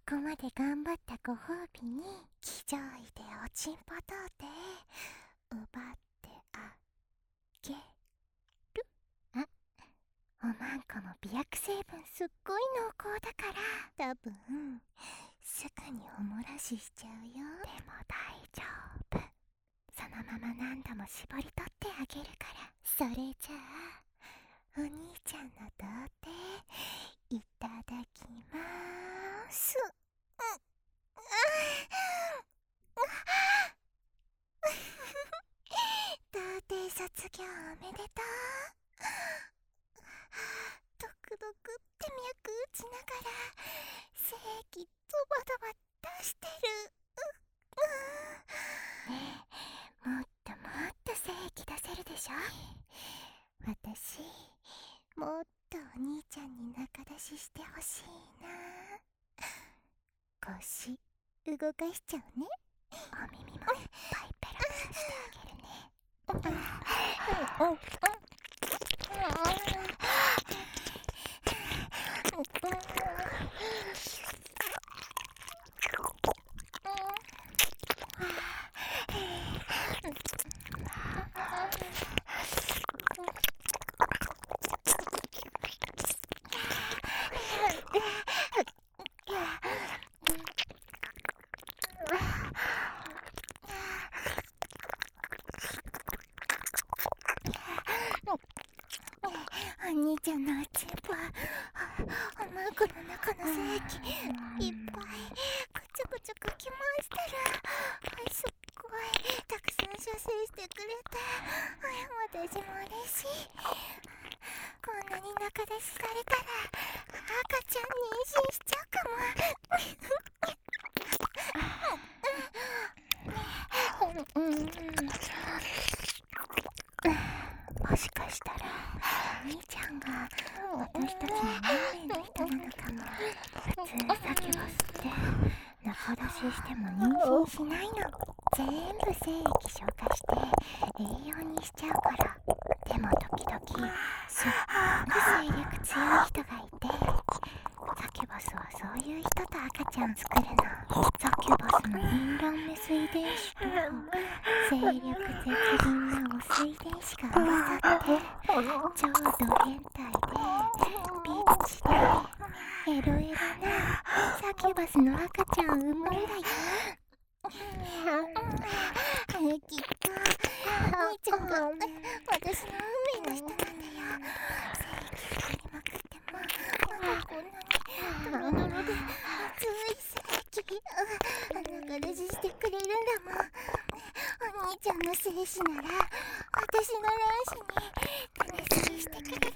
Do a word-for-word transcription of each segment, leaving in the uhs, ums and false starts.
こまで頑張ったご褒美に気丈位でおちんぽ童貞奪ってあげる。あ、おまんこも美薬成分すっごい濃厚だから多分すぐにおもらししちゃうよ。でも大丈夫、そのまま何度も絞り取ってあげるから。それじゃあお兄ちゃんの童貞いただきまーす。童貞卒業おめでとう。ドクドクって脈打ちながら精液ドバドバ出してる。ねえ、もっともっと精液出せるでしょ。私もっとお兄ちゃんに仲出ししてほしいな。腰動かしちゃうね。お耳もいっぱいペロペロしてあげるね。お兄ちゃんのおちんぽ、おまんこの中の精液いっぱいくちょくちょかき回してる。すっごいたくさん射精してくれて私も嬉しい。こんなに仲出しされたら赤ちゃん妊娠しちゃうかも。もしかしたらお兄ちゃんが私たちの運命の人なのかも。普通サキュバスって仲出ししても妊娠しないの。全部精液消化して栄養にしちゃうから。でも時々すっごく精力強い人がいて、サキュバスはそういう人と赤ちゃん作るの。サキュバスのインランメス遺伝子と精力絶倫なオス遺伝子が合わさって超ド変態でビッチでエロエロなサキュバスの赤ちゃんを産むんだよ。きっとお兄ちゃんが私の運命の人なんだよ。精液作りまくってもまだこんなにドロドロで熱い精液仲出ししてくれるんだもん。お兄ちゃんの精子なら私の卵子に種付けしてくれるよね。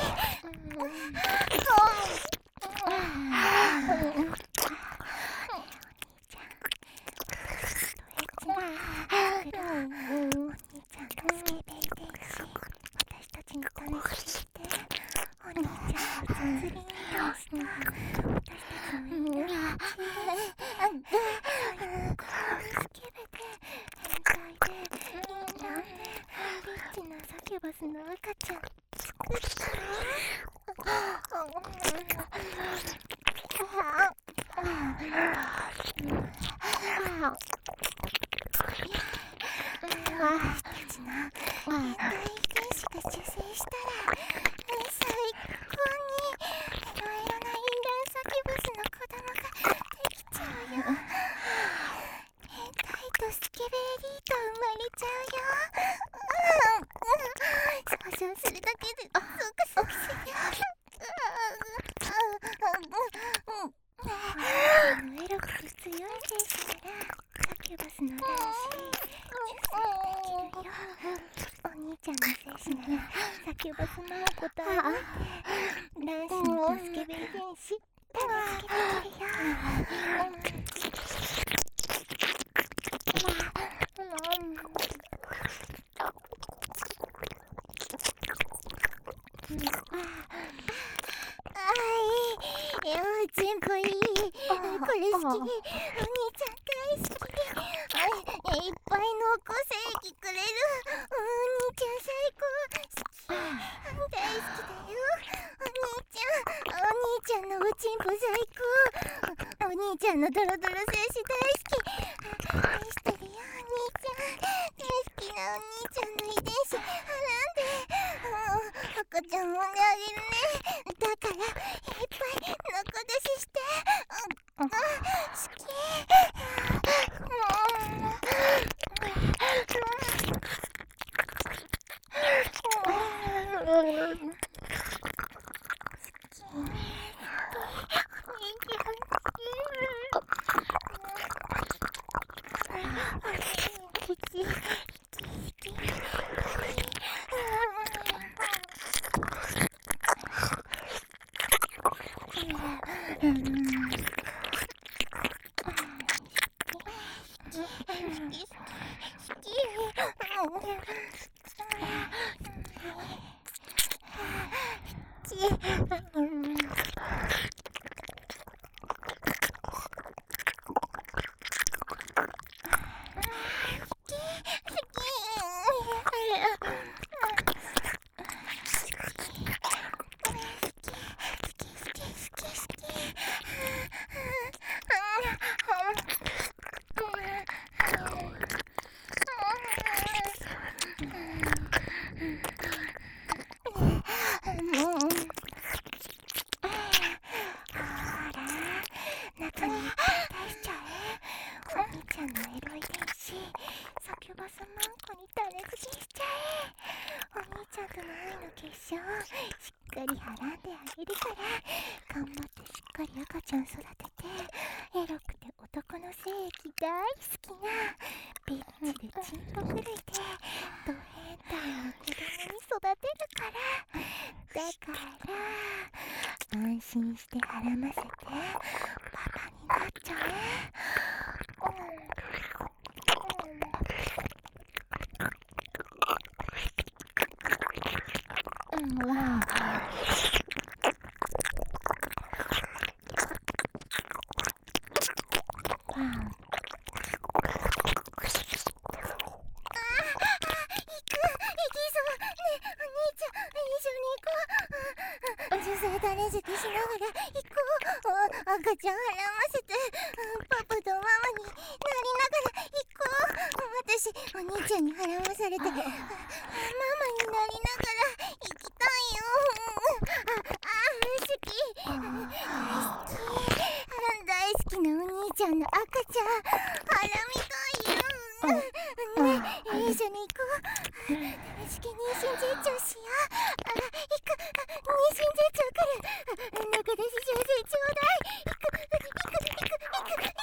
お兄ちゃんのスケベ遺伝子私たちに種付けして、お兄ちゃんの絶倫遺伝子と私たちのインランスケベで変態でインランでリッチなサキュバスの赤ちゃん作ったら私たちの変態遺伝子が受精したら最高にいろいろなインランサキュバスの子供ができちゃうよ。変態とスケベエリート生まれちゃうよ。想像するだけでゾクゾクする。エロくて強い精子ならサキュバスの卵子受精できるよ。お兄ちゃんの精子ならサキュバスママ子と会って卵子のスケベ遺伝子種付けできるよ。あいいよ、ちんぽいい。これ好き。お兄ちゃん大好き。いっぱい濃厚精液くれる。お兄ちゃん最高。好き。大好きだよ。お兄ちゃん、お兄ちゃんのおちんぽ最高。お兄兄ちゃんのドロドロ精子大好き。愛してるよお兄ちゃん。大好きなお兄ちゃんの遺伝子はらんで、赤ちゃん産んであげるね。だからいっぱい仲出しして。好き。しっかりはらんであげるから、頑張ってしっかり赤ちゃん育てて、エロくて男の精液大好きなビッチでチンポくるいでド変態の子供に育てるから。だから安心してはらませてパパになっちゃえ。うんうんわあ種付けしながら行こう。赤ちゃんはらませてパパとママになりながら行こう。私お兄ちゃんにはらまされてママになりながら行きたいよ。ああ好き大好き大好きなお兄ちゃんの赤ちゃんはらみたいよ。ね一緒に行こう。種付け妊娠絶頂しよう。あ行く妊娠絶頂来る。中出し小生ちょうだい。行く行く行く行く行く行く。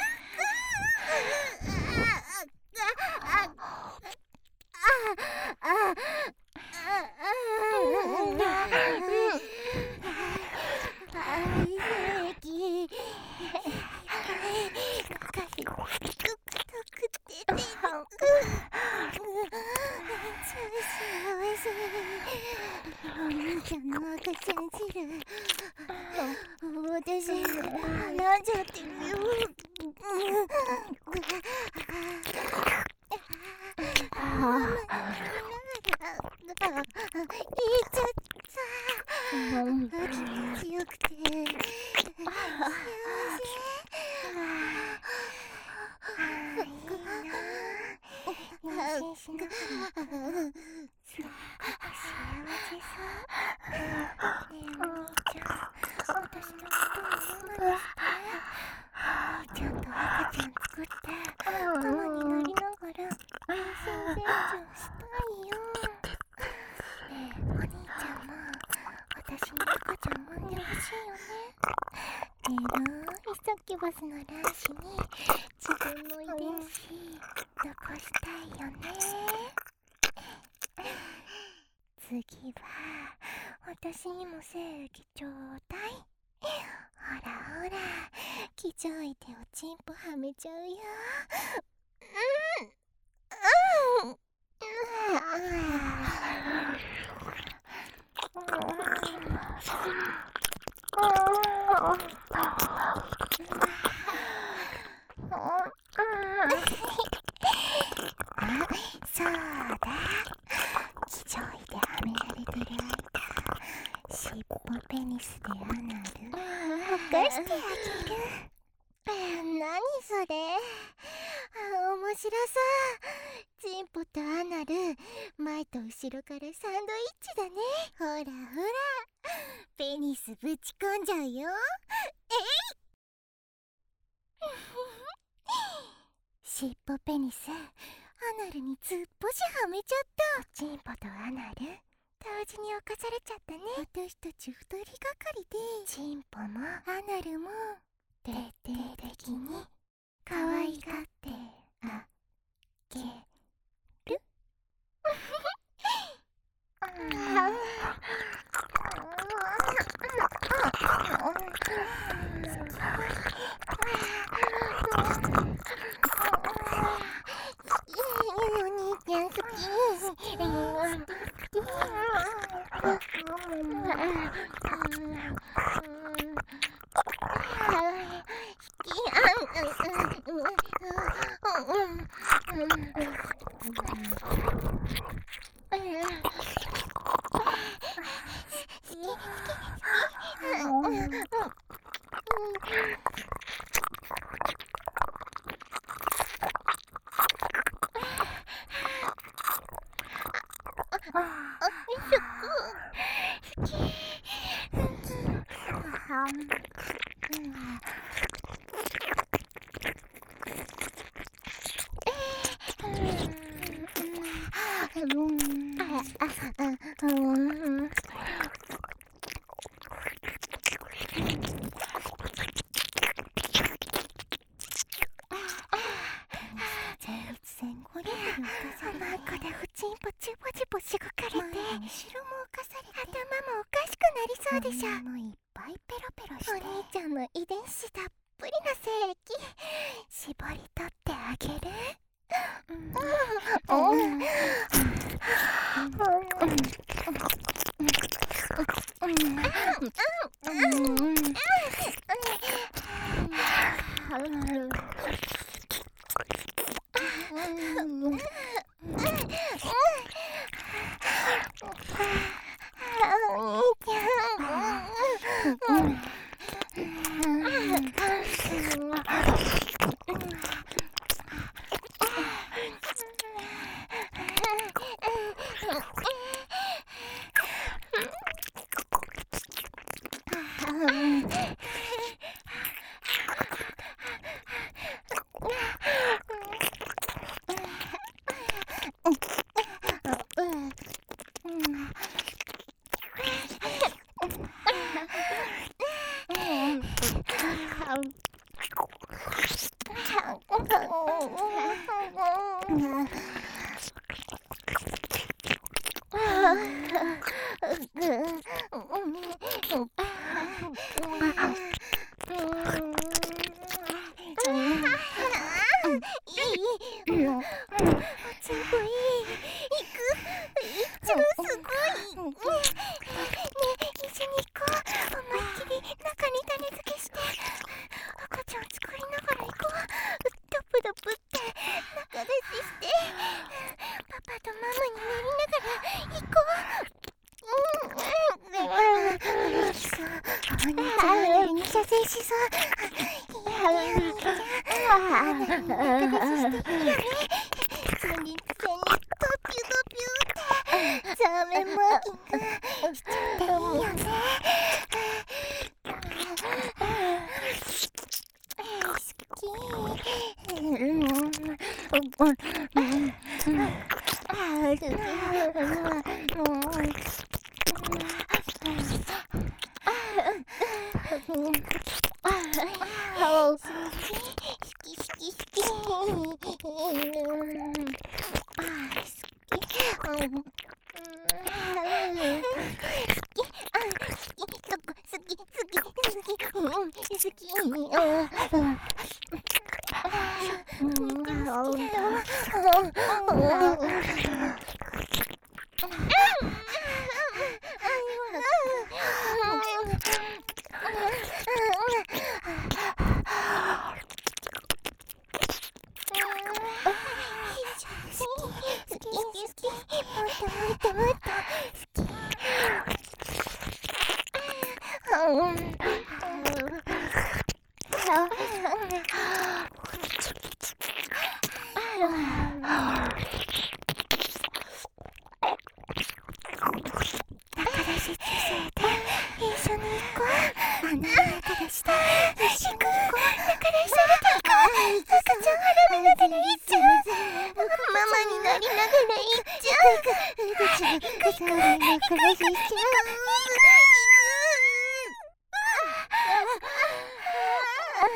お兄ちゃんの赤ちゃん汁私飲んじゃってるよ。ママにながら言っちゃった気持ちよくて幸せ。妊娠しながらすごく幸せさ。ねえお兄ちゃん、私のことをママにして。お兄ちゃんと赤ちゃん作ってママになりながら妊娠絶頂したいよ。ねえお兄ちゃんも私に赤ちゃん産んでほしいよね。エロいサキュバスの卵子に自分の遺伝子残したいよね。次は私にも精液ちょうだい。ほらほら気丈いておちんぽはめちゃうよ。うんうんあ、そうだ。気丈いではめられてる間、尻尾ペニスでアナルほかしてあげる。 る前と後ろからサンドイッチだね。ほらほら、ペニスぶち込んじゃうよ。えいしっぽペニス、アナルに突っぽしはめちゃった。チンポとアナル同時に侵されちゃったね。私たち二人がかりでチンポもアナルも徹底的に可愛がってあげる。でしょ。もういっぱいペロペロして、お兄ちゃんの遺伝子たっぷりな精液絞り取ってあげる。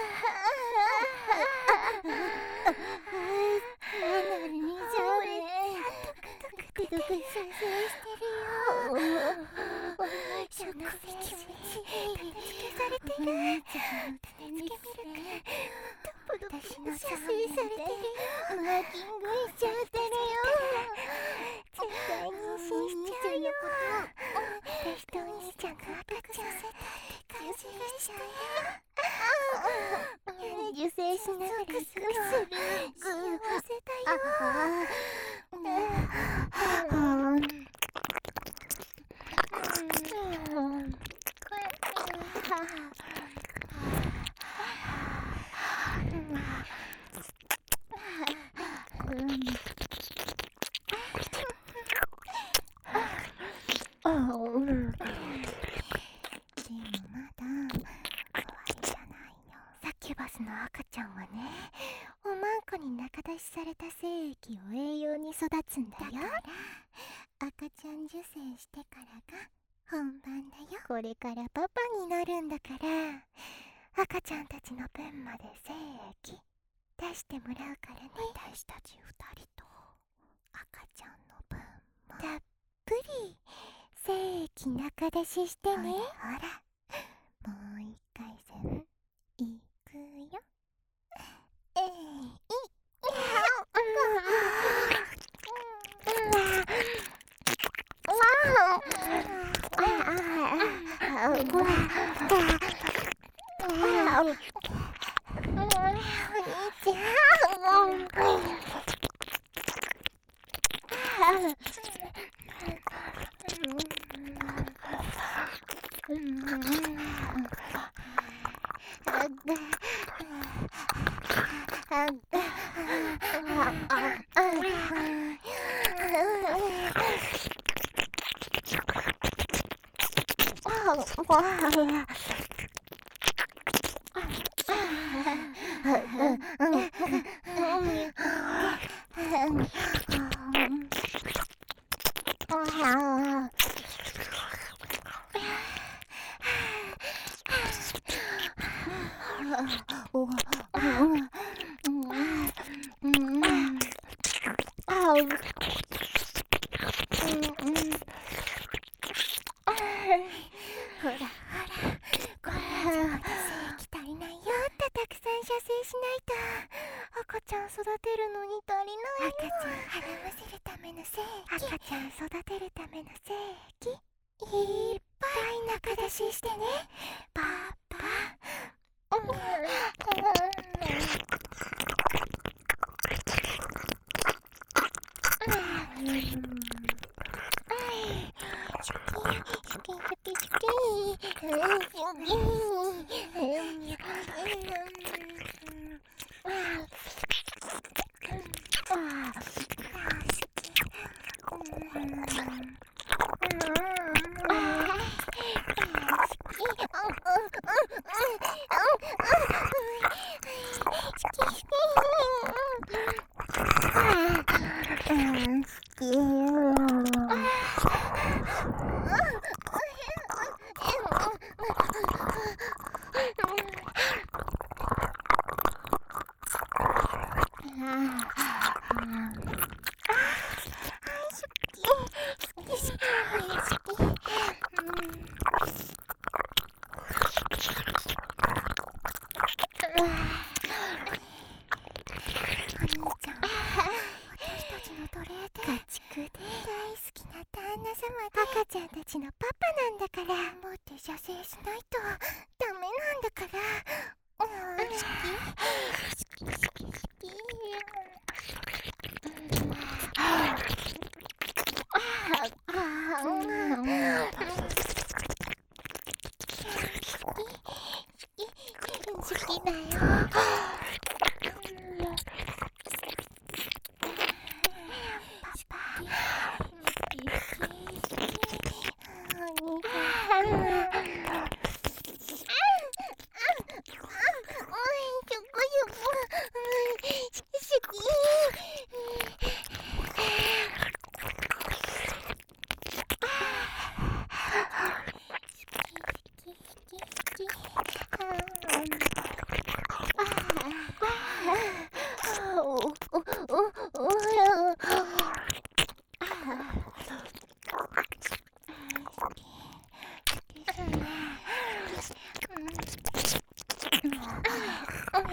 ドク再生してるよ。その関口、種付けされてる。種付けミルク、私の射精されてるよ。マーキングしちゃってるよ。絶対妊娠しちゃうよ。私とお兄ちゃんが赤ちゃんせたって感じがしたよ。受精しながらする幸せだよ。バスの赤ちゃんはね、おまんこに仲出しされた精液を栄養に育つんだよ。だから赤ちゃん受精してからが本番だよ。これからパパになるんだから、赤ちゃんたちの分まで精液出してもらうからね。私たち二人と赤ちゃんの分もたっぷり精液仲出ししてね。ほらほら、もう一回戦いくよ。えい、赤ちゃん育てるのに足りないよ。赤ちゃん孕ませるための精液、赤ちゃん育てるための精液いっぱい仲出ししてね、パパ。赤ちゃんたちのパパなんだから、もって射精しないとダメなんだから。うん、好き好き好き好き。好きだよ。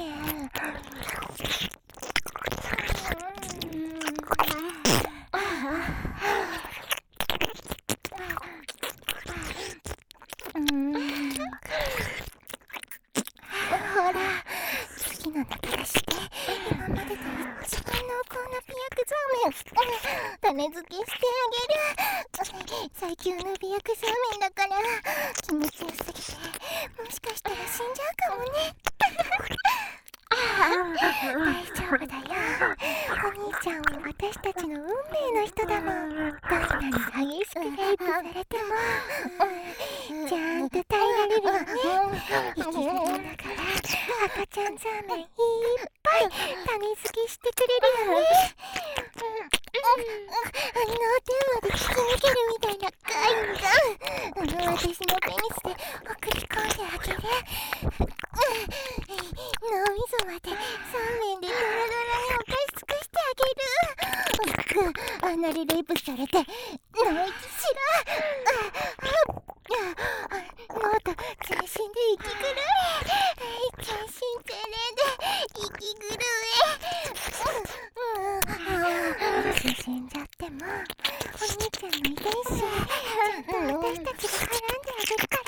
うん、ほら、次の抜け出して今までで一番濃厚なピアクザーメン種付けしてあげる。最強のピアクザーメンだから気持ちよすぎてもしかしたら死んじゃうかもね。大丈夫だよ。お兄ちゃんは私たちの運命の人だもん。どんなに激しくレイプされてもちゃんと耐えられるよね。生きてるんだから赤ちゃんザーメンいっぱい種付けしてくれるよね。脳天まで突き抜けるみたいな快感、私のペニスで送り込んであげる。脳みそまでそうめんでドラドラにおかし尽くしてあげる。あんなにレイプされて泣いきしろ。もっと全身で息狂え。全身全霊で息狂え。死んじゃってもお兄ちゃんの遺伝子ちゃんと私たちが絡んであげるから。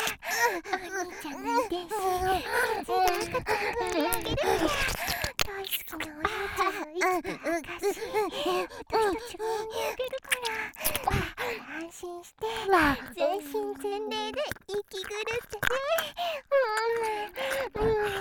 お兄ちゃんの遺伝子全然赤く産んであげるから。大好きなお兄ちゃんのいつか昔私たちが産んであげるから。安心して全身全霊で息狂ってね。うんうん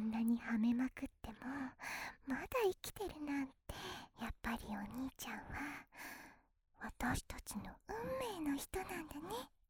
んなにはめまくってもまだ生きてるなんて、やっぱりお兄ちゃんは私たちの運命の人なんだね。